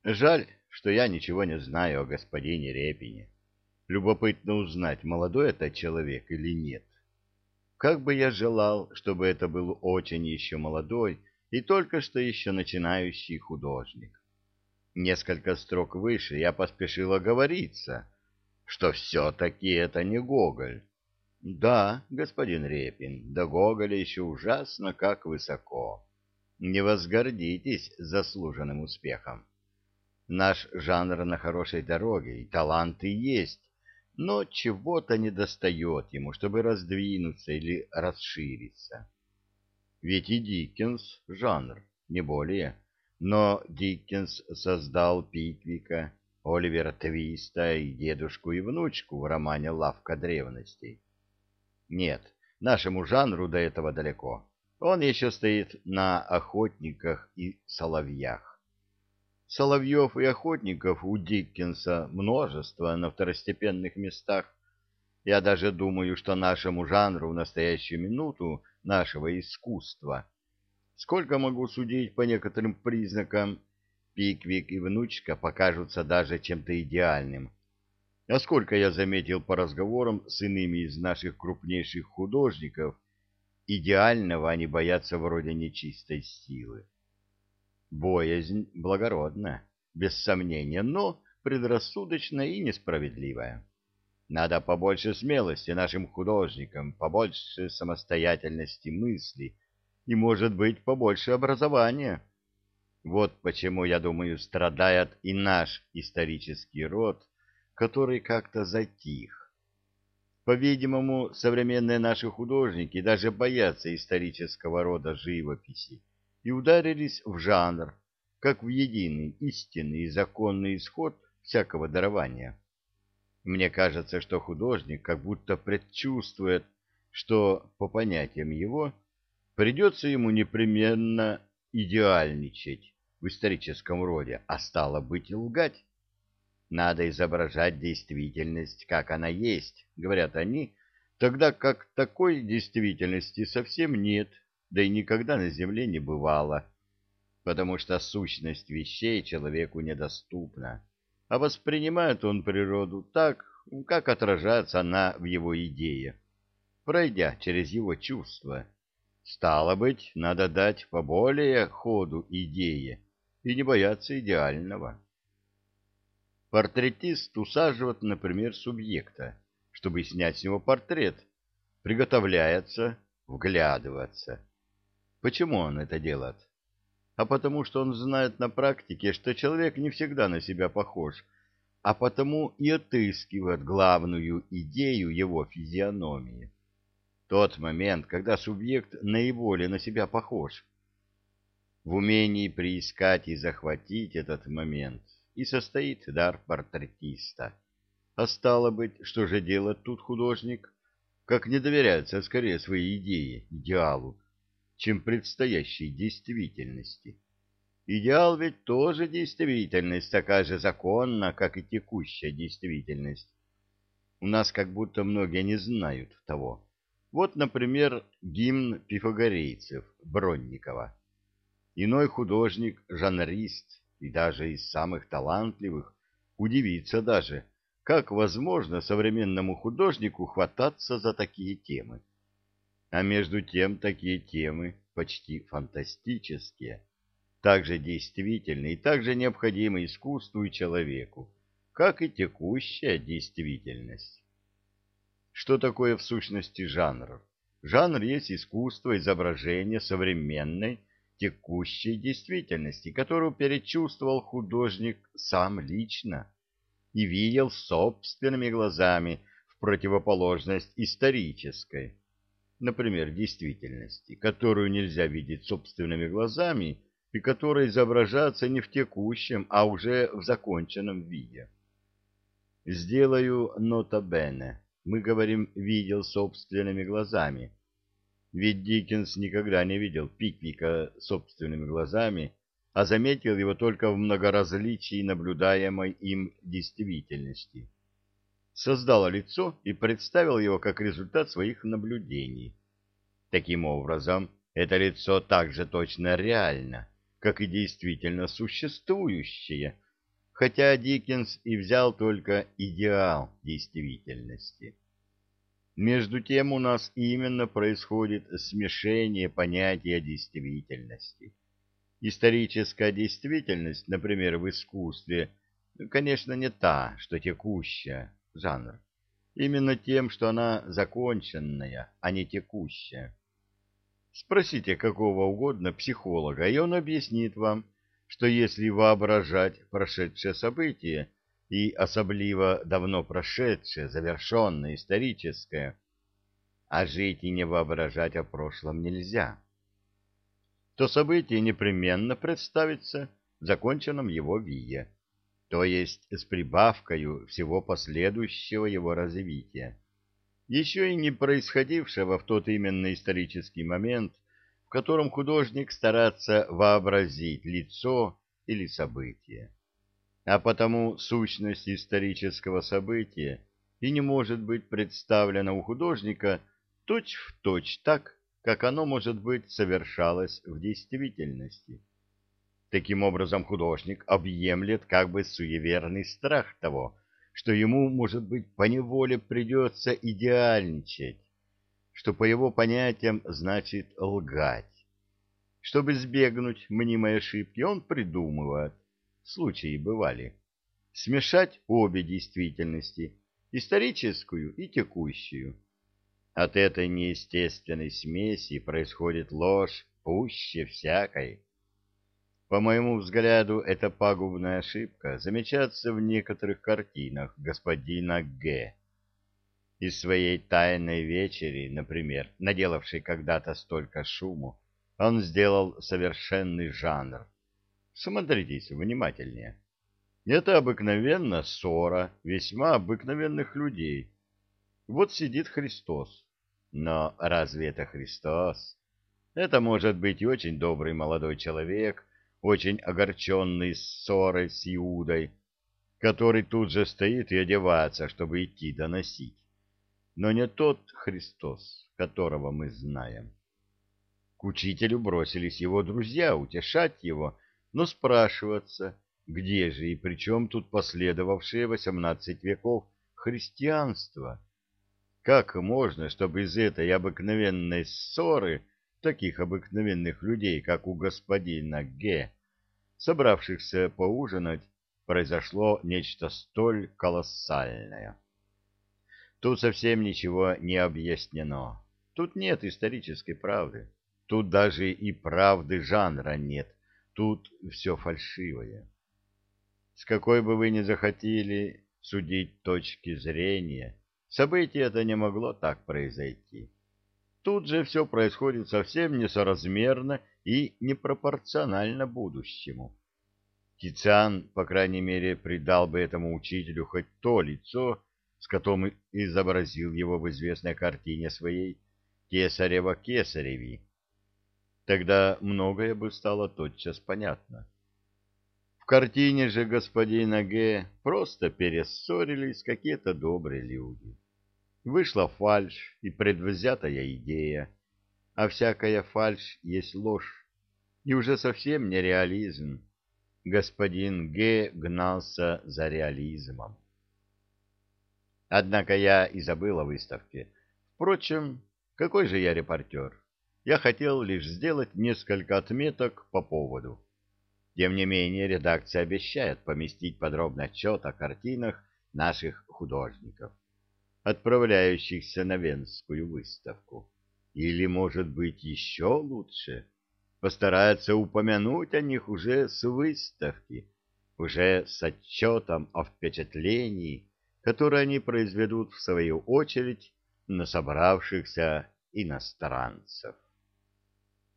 Жаль, что я ничего не знаю о господине Репине. Любопытно узнать, молодой это человек или нет. Как бы я желал, чтобы это был очень еще молодой и только что еще начинающий художник. Несколько строк выше я поспешил оговориться, что все-таки это не Гоголь. Да, господин Репин, до Гоголя еще ужасно как высоко. Не возгордитесь заслуженным успехом. Наш жанр на хорошей дороге, и таланты есть, но чего-то недостает ему, чтобы раздвинуться или расшириться. Ведь и Диккенс — жанр, не более. Но Диккенс создал Пиквика, Оливера Твиста и дедушку и внучку в романе «Лавка древностей». Нет, нашему жанру до этого далеко. Он еще стоит на охотниках и соловьях. Соловьев и охотников у Диккенса множество на второстепенных местах. Я даже думаю, что нашему жанру в настоящую минуту нашего искусства, сколько могу судить по некоторым признакам, Пиквик и внучка покажутся даже чем-то идеальным. А сколько я заметил по разговорам с иными из наших крупнейших художников, идеального они боятся вроде нечистой силы. Боязнь благородна, без сомнения, но предрассудочная и несправедливая. Надо побольше смелости нашим художникам, побольше самостоятельности мысли и, может быть, побольше образования. Вот почему, я думаю, страдает и наш исторический род, который как-то затих. По-видимому, современные наши художники даже боятся исторического рода живописи и ударились в жанр, как в единый, истинный и законный исход всякого дарования. Мне кажется, что художник как будто предчувствует, что, по понятиям его, придется ему непременно идеальничать в историческом роде, а стало быть и лгать. Надо изображать действительность, как она есть, говорят они, тогда как такой действительности совсем нет, да и никогда на земле не бывало, потому что сущность вещей человеку недоступна, а воспринимает он природу так, как отражается она в его идее, пройдя через его чувства. Стало быть, надо дать поболее ходу идее и не бояться идеального. Портретист усаживает, например, субъекта, чтобы снять с него портрет, приготовляется, вглядываться. Почему он это делает? А потому что он знает на практике, что человек не всегда на себя похож, а потому и отыскивает главную идею его физиономии. Тот момент, когда субъект наиболее на себя похож. В умении приискать и захватить этот момент и состоит дар портретиста. А стало быть, что же делает тут художник? Как не доверяется скорее своей идее, идеалу, чем предстоящей действительности. Идеал ведь тоже действительность, такая же законна, как и текущая действительность. У нас как будто многие не знают того. Вот, например, гимн пифагорейцев Бронникова. Иной художник, жанрист и даже из самых талантливых удивится даже, как возможно современному художнику хвататься за такие темы. А между тем такие темы почти фантастические, также действительны и также необходимы искусству и человеку, как и текущая действительность. Что такое в сущности жанр? Жанр есть искусство изображения современной, текущей действительности, которую перечувствовал художник сам лично и видел собственными глазами в противоположность исторической, например, действительности, которую нельзя видеть собственными глазами и которая изображается не в текущем, а уже в законченном виде. Сделаю нота бене. Мы говорим «видел собственными глазами». Ведь Диккенс никогда не видел Пиквика собственными глазами, а заметил его только в многоразличии наблюдаемой им действительности. Создал лицо и представил его как результат своих наблюдений. Таким образом, это лицо так же точно реально, как и действительно существующее, хотя Диккенс и взял только идеал действительности. Между тем у нас именно происходит смешение понятия действительности. Историческая действительность, например, в искусстве, конечно, не та, что текущая, жанр. Именно тем, что она законченная, а не текущая. Спросите какого угодно психолога, и он объяснит вам, что если воображать прошедшее событие, и особливо давно прошедшее, завершенное, историческое, а жить и не воображать о прошлом нельзя, то событие непременно представится в законченном его виде, то есть с прибавкою всего последующего его развития, еще и не происходившего в тот именно исторический момент, в котором художник старается вообразить лицо или событие. А потому сущность исторического события и не может быть представлена у художника точь-в-точь так, как оно, может быть, совершалось в действительности. Таким образом, художник объемлет как бы суеверный страх того, что ему, может быть, поневоле придется идеальничать, что по его понятиям значит лгать. Чтобы избегнуть мнимой ошибки, он придумывает, случаи бывали, смешать обе действительности, историческую и текущую. От этой неестественной смеси происходит ложь пуще всякой. По моему взгляду, эта пагубная ошибка замечается в некоторых картинах господина Г. Из своей «Тайной вечери», например, наделавшей когда-то столько шуму, он сделал совершенный жанр. Смотритесь внимательнее. Это обыкновенно ссора весьма обыкновенных людей. Вот сидит Христос. Но разве это Христос? Это может быть и очень добрый молодой человек, очень огорченный ссорой с Иудой, который тут же стоит и одевается, чтобы идти доносить. Но не тот Христос, которого мы знаем. К учителю бросились его друзья утешать его, но спрашиваться, где же и при чем тут последовавшее 18 веков христианство? Как можно, чтобы из этой обыкновенной ссоры таких обыкновенных людей, как у господина Г., собравшихся поужинать, произошло нечто столь колоссальное? Тут совсем ничего не объяснено. Тут нет исторической правды. Тут даже и правды жанра нет. Тут все фальшивое. С какой бы вы ни захотели судить точки зрения, событие это не могло так произойти. Тут же все происходит совсем несоразмерно и непропорционально будущему. Тициан, по крайней мере, придал бы этому учителю хоть то лицо, с которым изобразил его в известной картине своей «Кесарева Кесареви». Тогда многое бы стало тотчас понятно. В картине же господина Г. просто перессорились какие-то добрые люди. Вышла фальшь и предвзятая идея, а всякая фальшь есть ложь, и уже совсем не реализм. Господин Г. гнался за реализмом. Однако я и забыл о выставке. Впрочем, какой же я репортер? Я хотел лишь сделать несколько отметок по поводу. Тем не менее, редакция обещает поместить подробный отчет о картинах наших художников, отправляющихся на Венскую выставку. Или, может быть, еще лучше, постарается упомянуть о них уже с выставки, уже с отчетом о впечатлении, которое они произведут в свою очередь на собравшихся иностранцев.